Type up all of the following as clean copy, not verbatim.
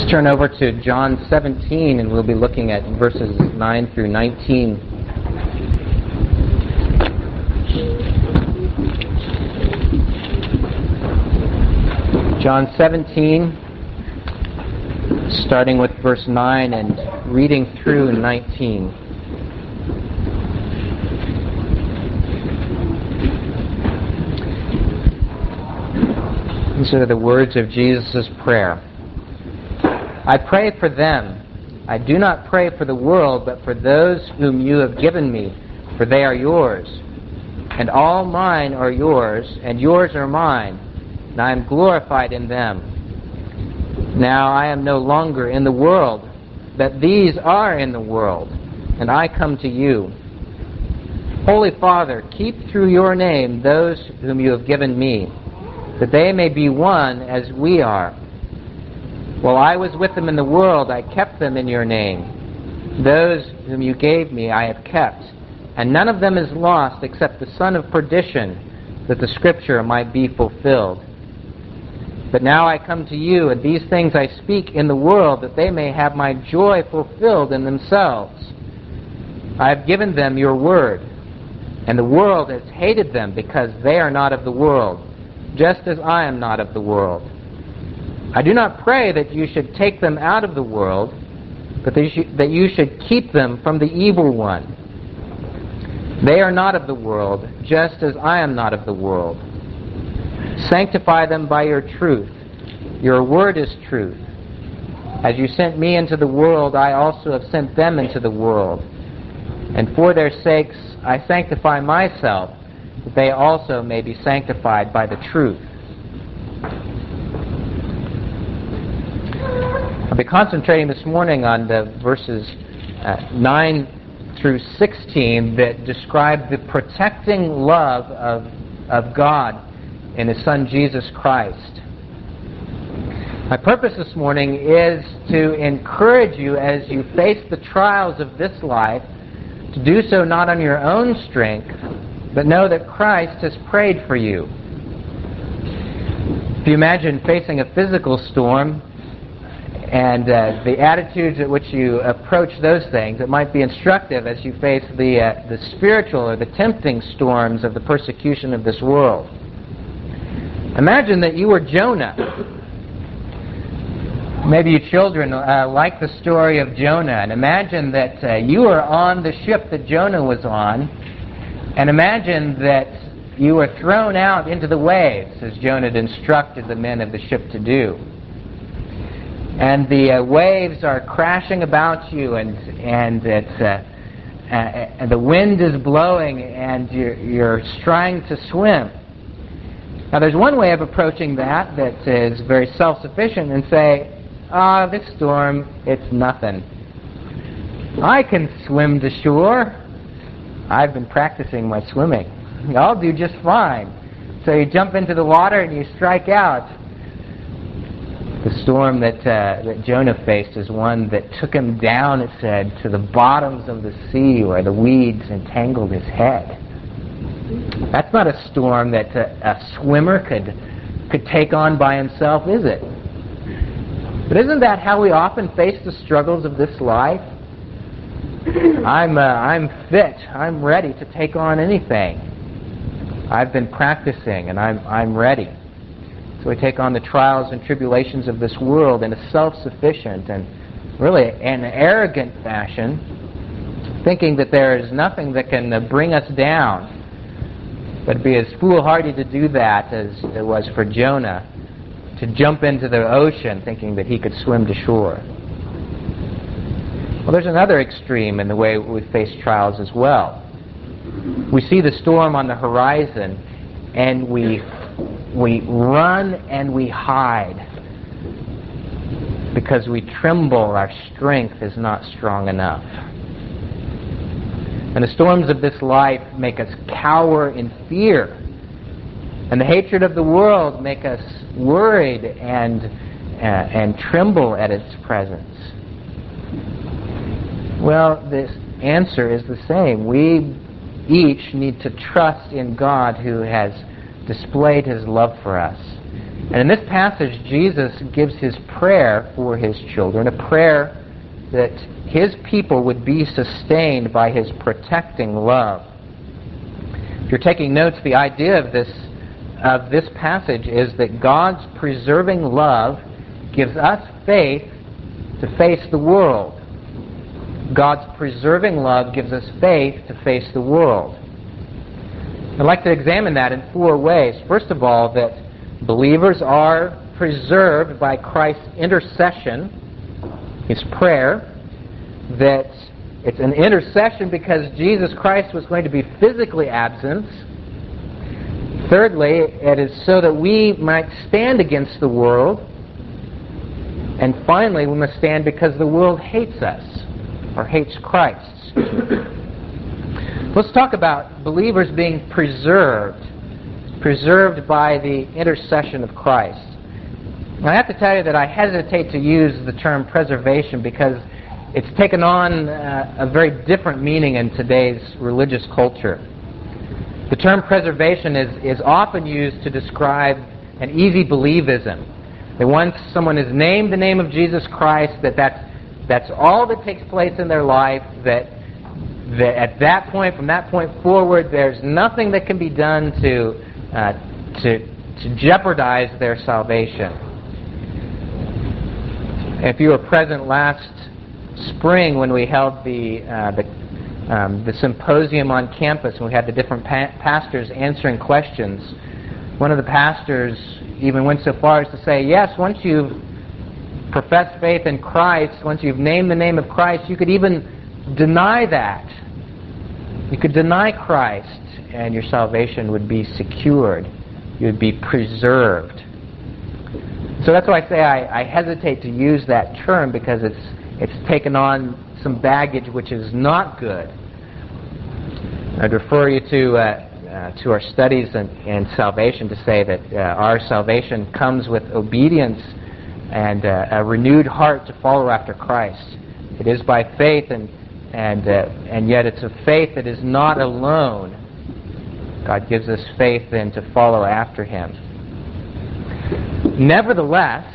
Let's turn over to John 17, and we'll be looking at verses 9 through 19. John 17, starting with verse 9 and reading through 19. These are the words of Jesus' prayer. I pray for them. I do not pray for the world, but for those whom you have given me, for they are yours. And all mine are yours, and yours are mine, and I am glorified in them. Now I am no longer in the world, but these are in the world, and I come to you. Holy Father, keep through your name those whom you have given me, that they may be one as we are. While I was with them in the world, I kept them in your name. Those whom you gave me I have kept, and none of them is lost except the son of perdition, that the scripture might be fulfilled. But now I come to you, and these things I speak in the world, that they may have my joy fulfilled in themselves. I have given them your word, and the world has hated them because they are not of the world, just as I am not of the world. I do not pray that you should take them out of the world, but that you should keep them from the evil one. They are not of the world, just as I am not of the world. Sanctify them by your truth. Your word is truth. As you sent me into the world, I also have sent them into the world. And for their sakes I sanctify myself, that they also may be sanctified by the truth. I'll be concentrating this morning on the verses 9 through 16 that describe the protecting love of God in His Son Jesus Christ. My purpose this morning is to encourage you as you face the trials of this life to do so not on your own strength, but know that Christ has prayed for you. If you imagine facing a physical storm and the attitudes at which you approach those things, it might be instructive as you face the spiritual or the tempting storms of the persecution of this world. Imagine that you were Jonah. Maybe you children like the story of Jonah, and imagine that you were on the ship that Jonah was on, and imagine that you were thrown out into the waves, as Jonah had instructed the men of the ship to do. And the waves are crashing about you, and the wind is blowing, and you're trying to swim. Now, there's one way of approaching that is very self-sufficient and say, this storm, it's nothing. I can swim to shore. I've been practicing my swimming. I'll do just fine. So you jump into the water and you strike out. The storm that Jonah faced is one that took him down, it said, to the bottoms of the sea where the weeds entangled his head. That's not a storm that a swimmer could take on by himself, is it? But isn't that how we often face the struggles of this life? I'm fit. I'm ready to take on anything. I've been practicing, and I'm ready. So we take on the trials and tribulations of this world in a self-sufficient and really an arrogant fashion, thinking that there is nothing that can bring us down. But it'd be as foolhardy to do that as it was for Jonah to jump into the ocean thinking that he could swim to shore. Well, there's another extreme in the way we face trials as well. We see the storm on the horizon, and we run and we hide because we tremble. Our strength is not strong enough. And the storms of this life make us cower in fear. And the hatred of the world make us worried and tremble at its presence. Well, this answer is the same. We each need to trust in God who has displayed His love for us And in this passage, Jesus gives his prayer for his children, a prayer that his people would be sustained by his protecting love. If you're taking notes, the idea of this passage is that God's preserving love gives us faith to face the world. God's preserving love gives us faith to face the world. I'd like to examine that in 4 ways. First of all, that believers are preserved by Christ's intercession, his prayer, that it's an intercession because Jesus Christ was going to be physically absent. Thirdly, it is so that we might stand against the world. And finally, we must stand because the world hates us, or hates Christ. Let's talk about believers being preserved by the intercession of Christ. I have to tell you that I hesitate to use the term preservation because it's taken on a very different meaning in today's religious culture. The term preservation is often used to describe an easy believism. That once someone has named the name of Jesus Christ, that's all that takes place in their life, that at that point, from that point forward, there's nothing that can be done to jeopardize their salvation. If you were present last spring when we held the symposium on campus, and we had the different pastors answering questions, one of the pastors even went so far as to say, yes, once you've professed faith in Christ, once you've named the name of Christ, you could even deny that. You could deny Christ, and your salvation would be secured. You would be preserved. So that's why I say I hesitate to use that term, because it's taken on some baggage which is not good. I'd refer you to our studies in salvation to say that our salvation comes with obedience and a renewed heart to follow after Christ. It is by faith, and yet it's a faith that is not alone. God gives us faith then to follow after Him. Nevertheless,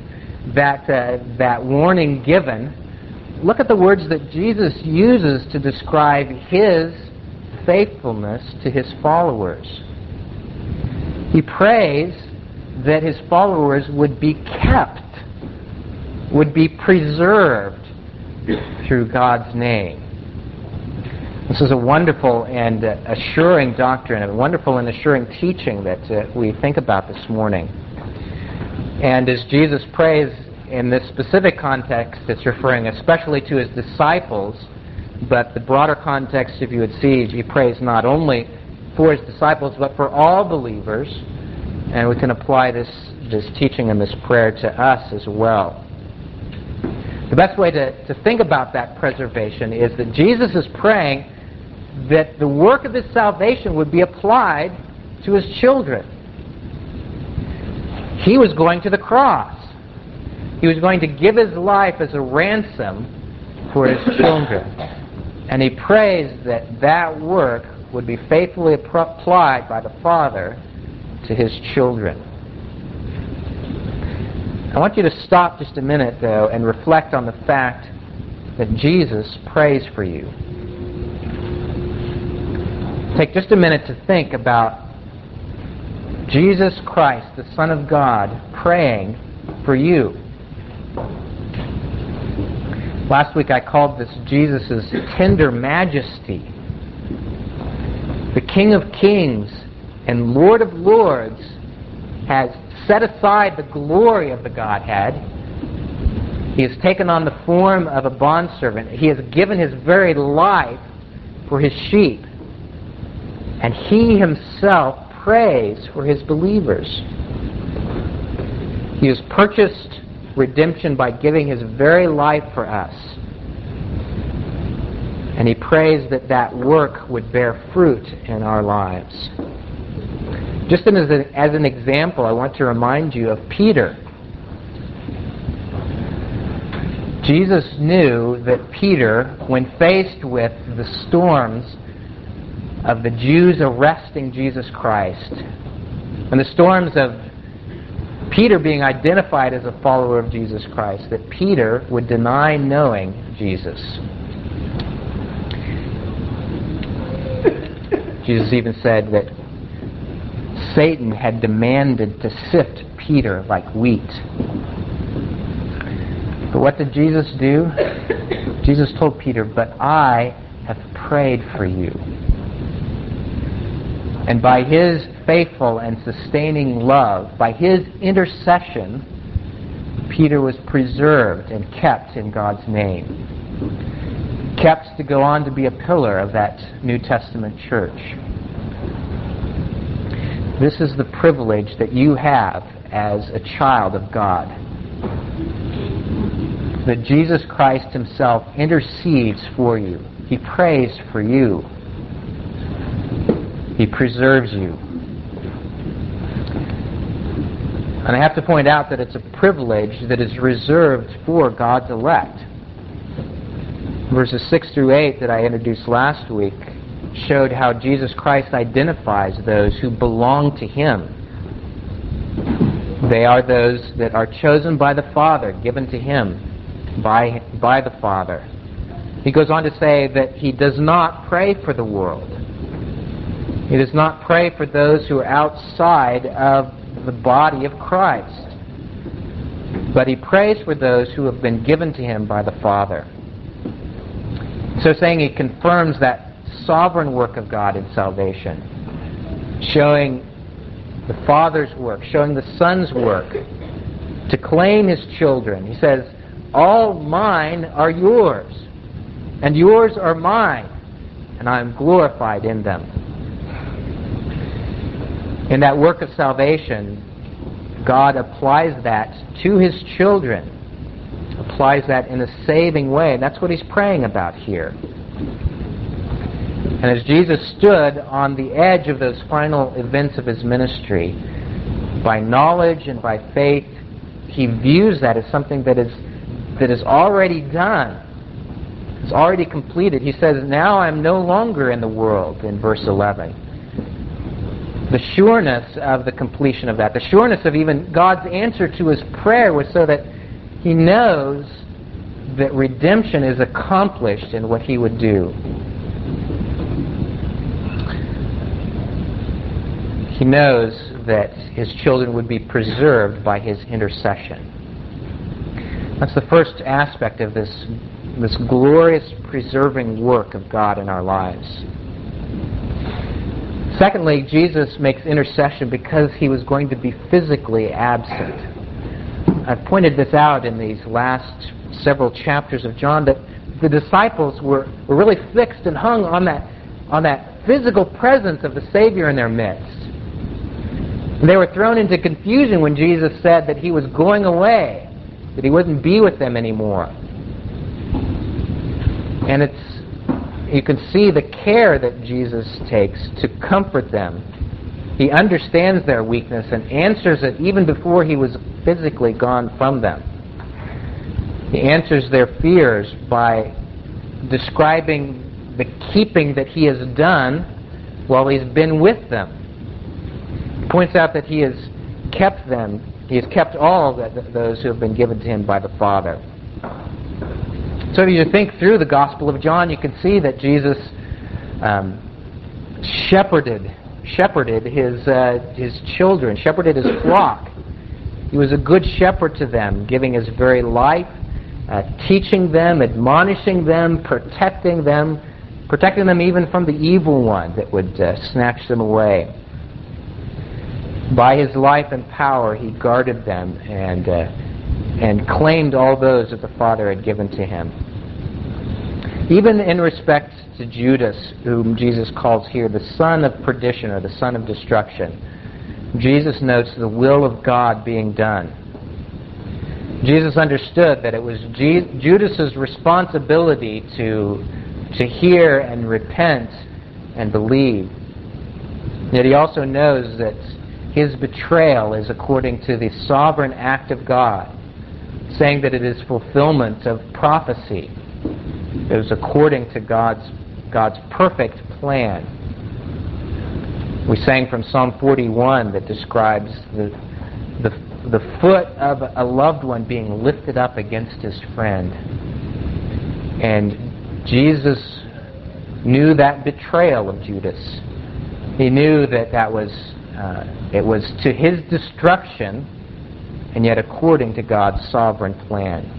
that warning given, look at the words that Jesus uses to describe His faithfulness to His followers. He prays that His followers would be kept, would be preserved through God's name. This is a wonderful and assuring doctrine, a wonderful and assuring teaching that we think about this morning. And as Jesus prays in this specific context, it's referring especially to His disciples, but the broader context, if you would see, He prays not only for His disciples, but for all believers, and we can apply this teaching and this prayer to us as well. The best way to think about that preservation is that Jesus is praying that the work of His salvation would be applied to His children. He was going to the cross. He was going to give His life as a ransom for His children. And He prays that work would be faithfully applied by the Father to His children. I want you to stop just a minute, though, and reflect on the fact that Jesus prays for you. Take just a minute to think about Jesus Christ, the Son of God, praying for you. Last week I called this Jesus' tender majesty. The King of Kings and Lord of Lords has set aside the glory of the Godhead. He has taken on the form of a bondservant. He has given His very life for His sheep. And He Himself prays for His believers. He has purchased redemption by giving His very life for us. And He prays that work would bear fruit in our lives. Just as an example, I want to remind you of Peter. Jesus knew that Peter, when faced with the storms of the Jews arresting Jesus Christ, and the storms of Peter being identified as a follower of Jesus Christ, that Peter would deny knowing Jesus. Jesus even said that Satan had demanded to sift Peter like wheat. But what did Jesus do? Jesus told Peter, "But I have prayed for you." And by his faithful and sustaining love, by his intercession, Peter was preserved and kept in God's name. Kept to go on to be a pillar of that New Testament church. This is the privilege that you have as a child of God. That Jesus Christ himself intercedes for you. He prays for you. He preserves you. And I have to point out that it's a privilege that is reserved for God's elect. Verses 6 through 8 that I introduced last week showed how Jesus Christ identifies those who belong to him. They are those that are chosen by the Father, given to him by the Father. He goes on to say that he does not pray for the world. He does not pray for those who are outside of the body of Christ. But he prays for those who have been given to him by the Father. So saying, he confirms that sovereign work of God in salvation, showing the Father's work, showing the Son's work to claim his children. He says, "All mine are yours, and yours are mine, and I am glorified in them." In that work of salvation, God applies that to his children, applies that in a saving way. And that's what he's praying about here. And as Jesus stood on the edge of those final events of his ministry, by knowledge and by faith, he views that as something that is already done. It's already completed. He says, "Now I'm no longer in the world," in verse 11. The sureness of the completion of that, the sureness of even God's answer to his prayer, was so that he knows that redemption is accomplished in what he would do. He knows that his children would be preserved by his intercession. That's the first aspect of this glorious preserving work of God in our lives. Secondly, Jesus makes intercession because he was going to be physically absent. I've pointed this out in these last several chapters of John, that the disciples were really fixed and hung on that physical presence of the Savior in their midst. And they were thrown into confusion when Jesus said that he was going away, that he wouldn't be with them anymore. And you can see the care that Jesus takes to comfort them. He understands their weakness and answers it even before he was physically gone from them. He answers their fears by describing the keeping that he has done while he's been with them. He points out that he has kept them. He has kept all those who have been given to him by the Father. So if you think through the Gospel of John, you can see that Jesus shepherded his children, shepherded his flock. He was a good shepherd to them, giving his very life, teaching them, admonishing them, protecting them even from the evil one that would snatch them away. By his life and power, he guarded them and claimed all those that the Father had given to him. Even in respect to Judas, whom Jesus calls here the son of perdition or the son of destruction, Jesus notes the will of God being done. Jesus understood that it was Judas's responsibility to hear and repent and believe. Yet he also knows that his betrayal is according to the sovereign act of God, saying that it is fulfillment of prophecy. It was according to God's perfect plan. We sang from Psalm 41 that describes the the foot of a loved one being lifted up against his friend. And Jesus knew that betrayal of Judas. He knew that it was to his destruction, and yet according to God's sovereign plan.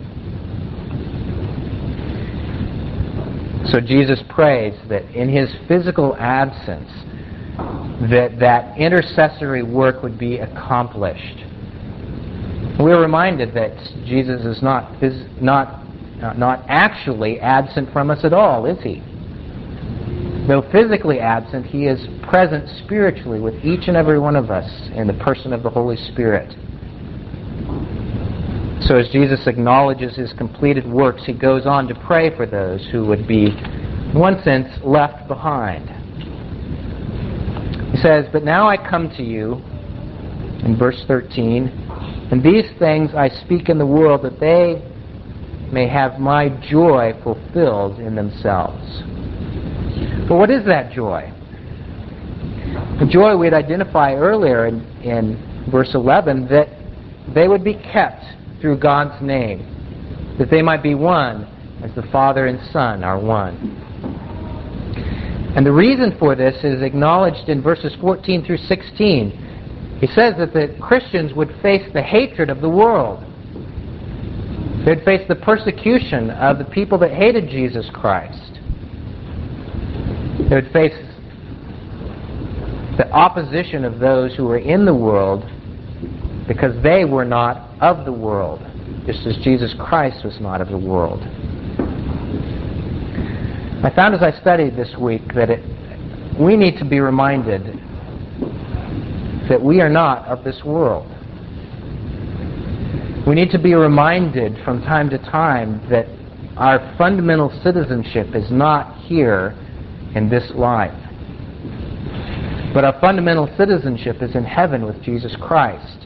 So Jesus prays that in his physical absence, that intercessory work would be accomplished. We're reminded that Jesus is not actually absent from us at all, is he? Though physically absent, he is present spiritually with each and every one of us in the person of the Holy Spirit. So as Jesus acknowledges his completed works, he goes on to pray for those who would be, in one sense, left behind. He says, "But now I come to you," in verse 13, "and these things I speak in the world, that they may have my joy fulfilled in themselves." But what is that joy? The joy we'd identify earlier in verse 11, that they would be kept through God's name, that they might be one as the Father and Son are one. And the reason for this is acknowledged in verses 14 through 16. He says that the Christians would face the hatred of the world. They'd face the persecution of the people that hated Jesus Christ. They would face the opposition of those who were in the world because they were not of the world, just as Jesus Christ was not of the world. I found as I studied this week that we need to be reminded that we are not of this world. We need to be reminded from time to time that our fundamental citizenship is not here in this life, but our fundamental citizenship is in heaven with Jesus Christ.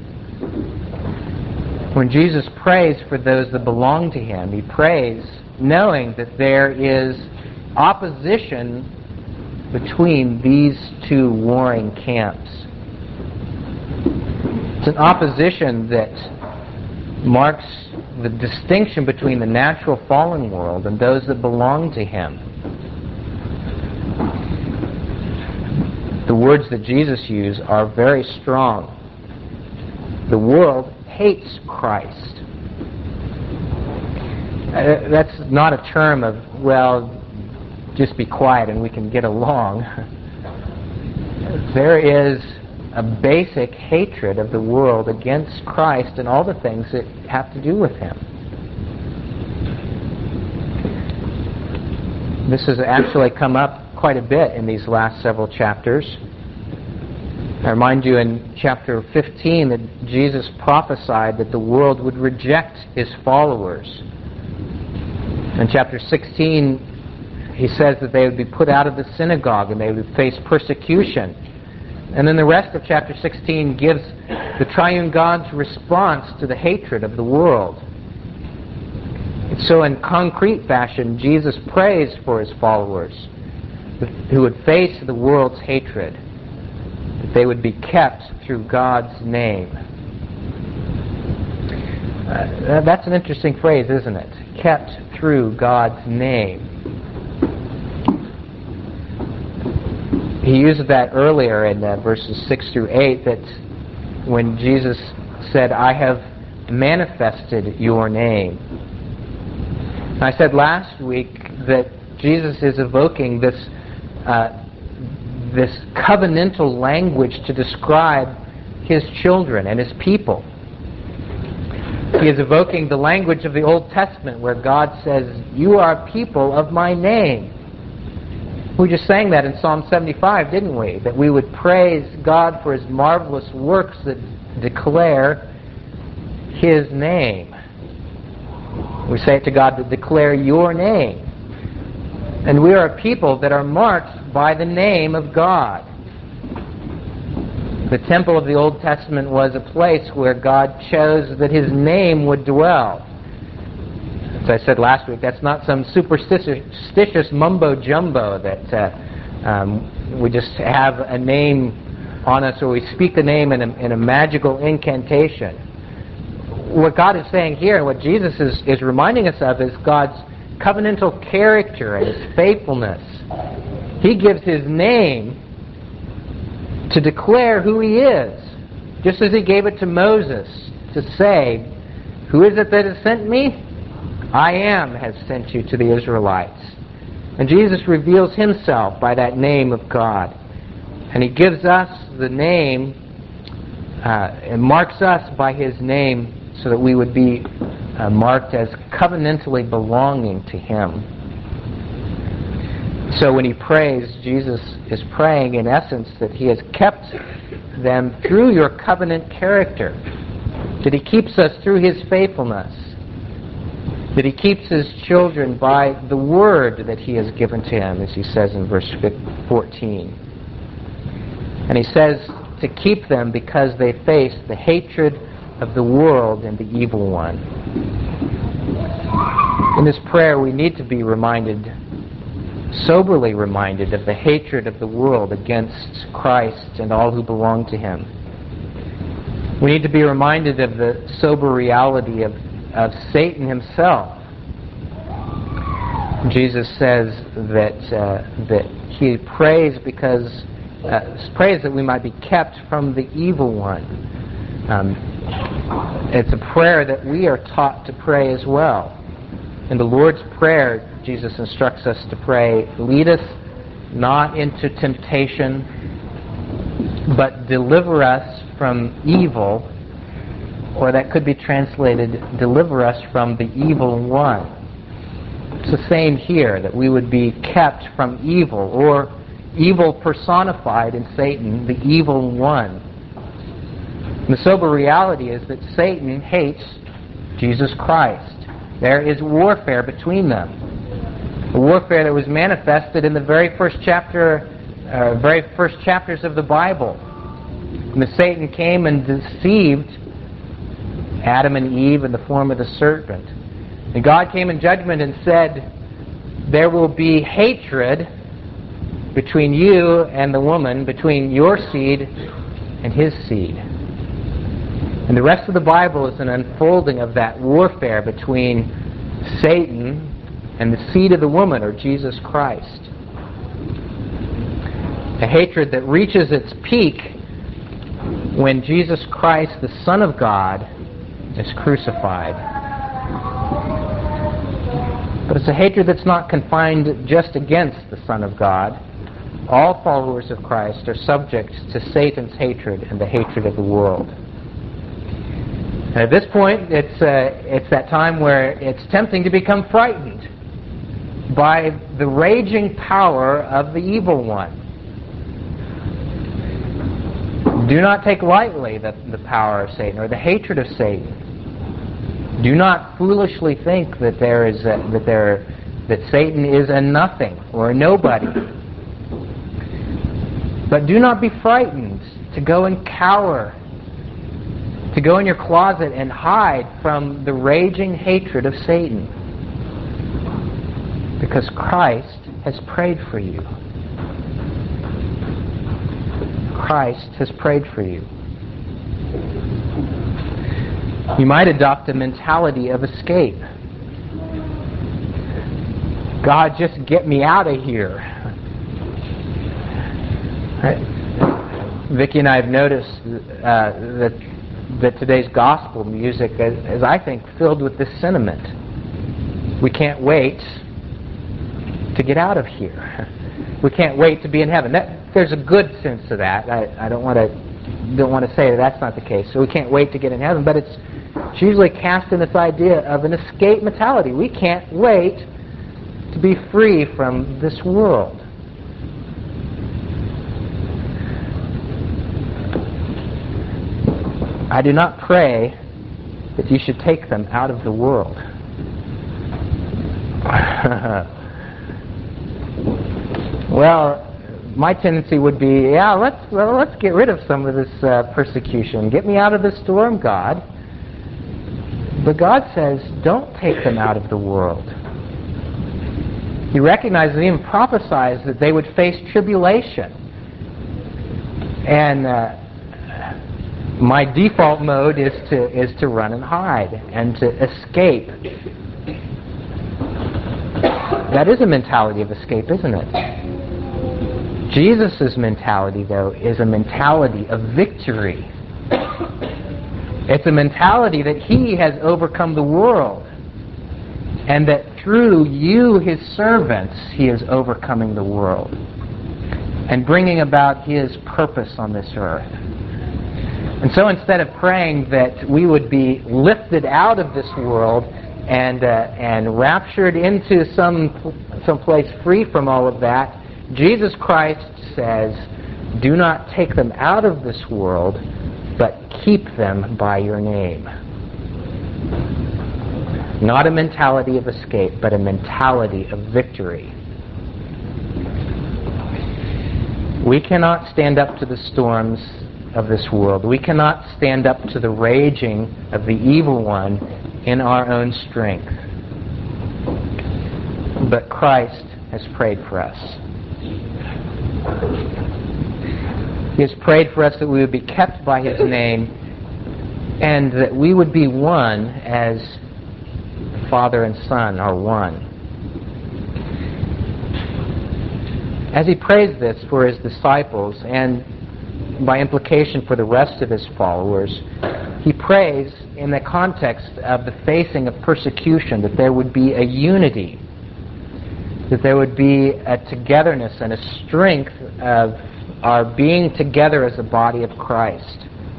When Jesus prays for those that belong to him, he prays knowing that there is opposition between these two warring camps. It's an opposition that marks the distinction between the natural fallen world and those that belong to him. The words that Jesus used are very strong. The world hates Christ. That's not a term of, well, just be quiet and we can get along. There is a basic hatred of the world against Christ and all the things that have to do with him. This has actually come up quite a bit in these last several chapters. I remind you in chapter 15 that Jesus prophesied that the world would reject his followers. In chapter 16, he says that they would be put out of the synagogue and they would face persecution. And then the rest of chapter 16 gives the triune God's response to the hatred of the world. So in concrete fashion, Jesus prays for his followers who would face the world's hatred, that they would be kept through God's name. That's an interesting phrase, isn't it? Kept through God's name. He used that earlier in verses 6 through 8, that when Jesus said, "I have manifested your name." I said last week that Jesus is evoking this covenantal language to describe his children and his people. He is evoking the language of the Old Testament where God says, "You are a people of my name." We just sang that in Psalm 75, didn't we? That we would praise God for his marvelous works that declare his name. We say it to God to declare your name. And we are a people that are marked by the name of God. The temple of the Old Testament was a place where God chose that his name would dwell. As I said last week, that's not some superstitious mumbo-jumbo that we just have a name on us, or we speak the name in a magical incantation. What God is saying here, and what Jesus is reminding us of, is God's covenantal character and His faithfulness. He gives His name to declare who He is, just as He gave it to Moses to say, "Who is it that has sent me? I am has sent you to the Israelites." And Jesus reveals Himself by that name of God. And He gives us the name and marks us by His name so that we would be marked as covenantally belonging to Him. So when He prays, Jesus is praying in essence that He has kept them through your covenant character, that He keeps us through His faithfulness, that He keeps His children by the word that He has given to Him, as He says in verse 14. And He says to keep them because they face the hatred of the world and the evil one. In this prayer, we need to be reminded, soberly reminded, of the hatred of the world against Christ and all who belong to Him. We need to be reminded of the sober reality of Satan himself. Jesus says that He prays prays that we might be kept from the evil one. It's a prayer that we are taught to pray as well. In the Lord's Prayer, Jesus instructs us to pray, "Lead us not into temptation, but deliver us from evil," or that could be translated, "Deliver us from the evil one." It's the same here, that we would be kept from evil, or evil personified in Satan, the evil one. And the sober reality is that Satan hates Jesus Christ. There is warfare between them. A warfare that was manifested in the very first chapters of the Bible. When Satan came and deceived Adam and Eve in the form of the serpent. And God came in judgment and said, "There will be hatred between you and the woman, between your seed and his seed." And the rest of the Bible is an unfolding of that warfare between Satan and the seed of the woman, or Jesus Christ. A hatred that reaches its peak when Jesus Christ, the Son of God, is crucified. But it's a hatred that's not confined just against the Son of God. All followers of Christ are subject to Satan's hatred and the hatred of the world. And at this point, it's that time where it's tempting to become frightened by the raging power of the evil one. Do not take lightly the power of Satan or the hatred of Satan. Do not foolishly think that that Satan is a nothing or a nobody. But do not be frightened to go and cower, to go in your closet and hide from the raging hatred of Satan. Because Christ has prayed for you. Christ has prayed for you. You might adopt a mentality of escape. God, just get me out of here. Vicki and I have noticed that today's gospel music is, I think, filled with this sentiment. We can't wait to get out of here. We can't wait to be in heaven. There's a good sense to that. I don't want to say that that's not the case. So we can't wait to get in heaven, but it's usually cast in this idea of an escape mentality. We can't wait to be free from this world. I do not pray that you should take them out of the world. Well, my tendency would be, let's get rid of some of this persecution. Get me out of the storm, God. But God says, don't take them out of the world. He recognizes and even prophesies that they would face tribulation. And my default mode is to run and hide and to escape. That is a mentality of escape, isn't it? Jesus' mentality, though, is a mentality of victory. It's a mentality that He has overcome the world, and that through you, His servants, He is overcoming the world and bringing about His purpose on this earth. And so instead of praying that we would be lifted out of this world and raptured into some place free from all of that, Jesus Christ says, do not take them out of this world, but keep them by your name. Not a mentality of escape, but a mentality of victory. We cannot stand up to the storms of this world. We cannot stand up to the raging of the evil one in our own strength. But Christ has prayed for us. He has prayed for us that we would be kept by His name and that we would be one as Father and Son are one. As He prays this for His disciples and by implication for the rest of His followers, He prays in the context of the facing of persecution that there would be a unity, that there would be a togetherness and a strength of our being together as a body of Christ.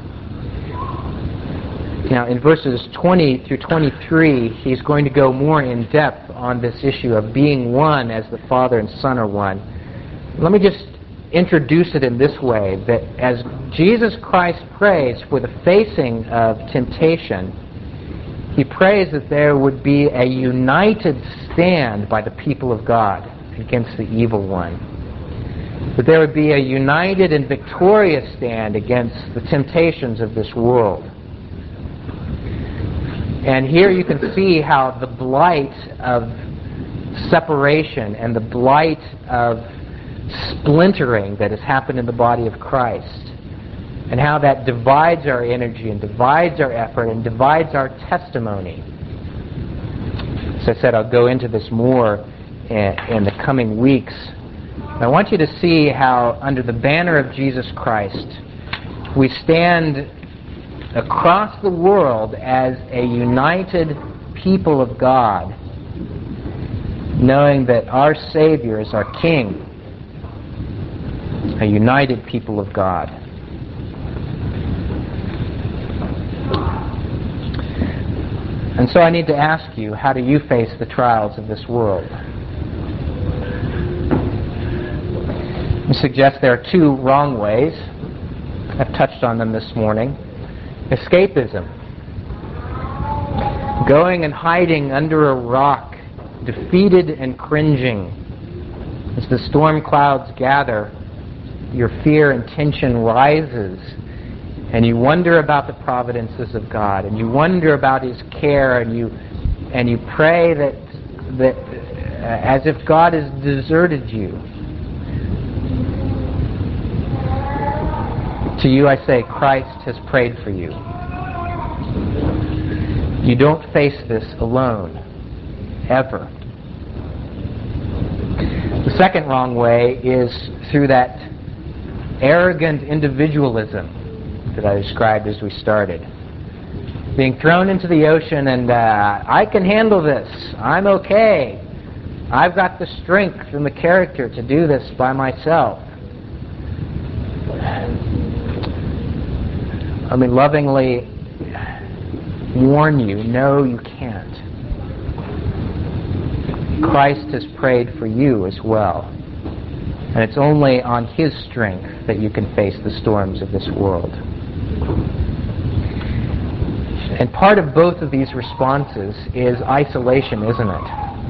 Now, in verses 20 through 23, he's going to go more in depth on this issue of being one as the Father and Son are one. Let me just introduce it in this way, that as Jesus Christ prays for the facing of temptation, He prays that there would be a united stand by the people of God against the evil one. That there would be a united and victorious stand against the temptations of this world. And here you can see how the blight of separation and the blight of splintering that has happened in the body of Christ, and how that divides our energy and divides our effort and divides our testimony. As I said, I'll go into this more in the coming weeks. I want you to see how under the banner of Jesus Christ we stand across the world as a united people of God, knowing that our Savior is our King, a united people of God. And so I need to ask you, how do you face the trials of this world? I suggest there are two wrong ways. I've touched on them this morning. Escapism. Going and hiding under a rock, defeated and cringing. As the storm clouds gather, your fear and tension rises, and you wonder about the providences of God, and you wonder about His care, and you pray that as if God has deserted you. To you I say, Christ has prayed for you. You don't face this alone, ever. The second wrong way is through that arrogant individualism that I described as we started. Being thrown into the ocean and, I can handle this. I'm okay. I've got the strength and the character to do this by myself. Let me lovingly warn you, no, you can't. Christ has prayed for you as well. And it's only on His strength that you can face the storms of this world. And part of both of these responses is isolation, isn't it?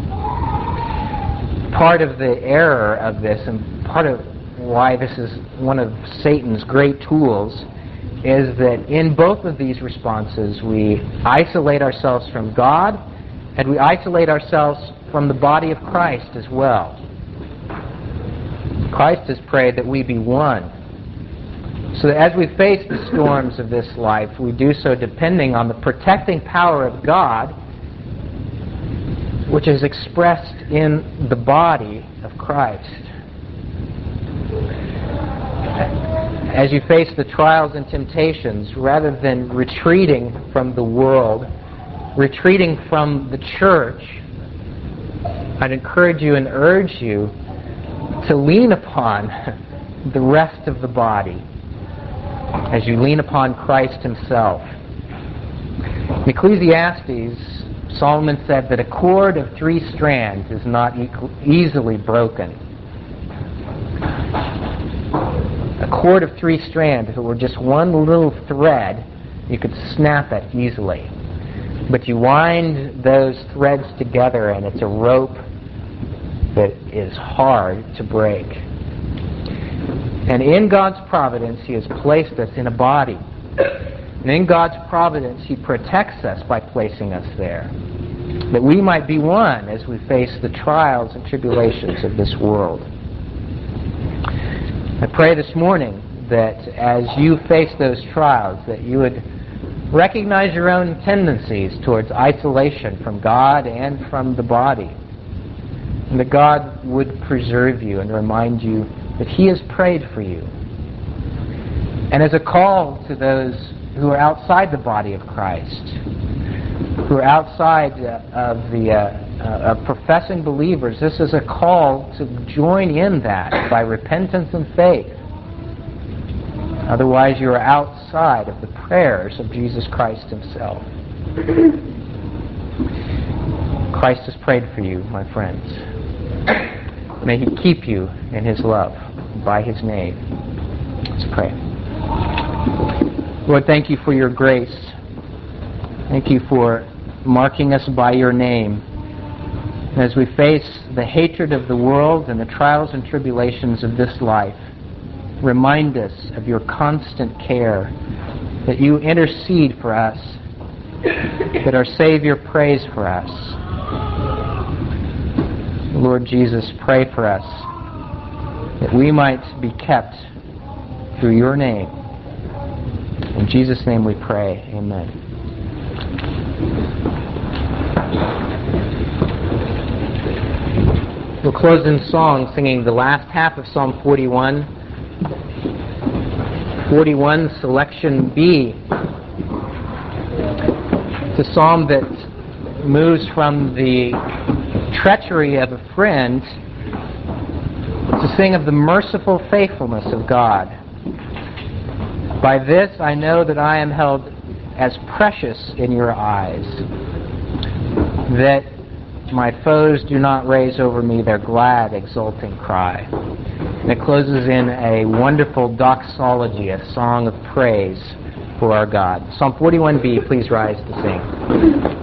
Part of the error of this, and part of why this is one of Satan's great tools, is that in both of these responses we isolate ourselves from God and we isolate ourselves from the body of Christ as well. Christ has prayed that we be one. So that as we face the storms of this life, we do so depending on the protecting power of God, which is expressed in the body of Christ. As you face the trials and temptations, rather than retreating from the world, retreating from the church, I'd encourage you and urge you to lean upon the rest of the body as you lean upon Christ himself. In Ecclesiastes, Solomon said that a cord of 3 strands is not easily broken. A cord of 3 strands, if it were just one little thread, you could snap it easily. But you wind those threads together and it's a rope that is hard to break. And in God's providence, he has placed us in a body. And in God's providence, he protects us by placing us there, that we might be one as we face the trials and tribulations of this world. I pray this morning that as you face those trials, that you would recognize your own tendencies towards isolation from God and from the body, and that God would preserve you and remind you that he has prayed for you. And as a call to those who are outside the body of Christ, who are outside of professing believers, this is a call to join in that by repentance and faith. Otherwise, you are outside of the prayers of Jesus Christ himself. Christ has prayed for you, my friends. May he keep you in his love by his name. Let's pray. Lord, thank you for your grace. Thank you for marking us by your name. As we face the hatred of the world and the trials and tribulations of this life, remind us of your constant care, that you intercede for us, that our Savior prays for us. Lord Jesus, pray for us, that we might be kept through your name. In Jesus' name we pray. Amen. We'll close in song singing the last half of Psalm 41. 41, selection B. It's a psalm that moves from the treachery of a friend to sing of the merciful faithfulness of God. By this I know that I am held as precious in your eyes, that my foes do not raise over me their glad, exulting cry. And it closes in a wonderful doxology, a song of praise for our God. Psalm 41b, please rise to sing.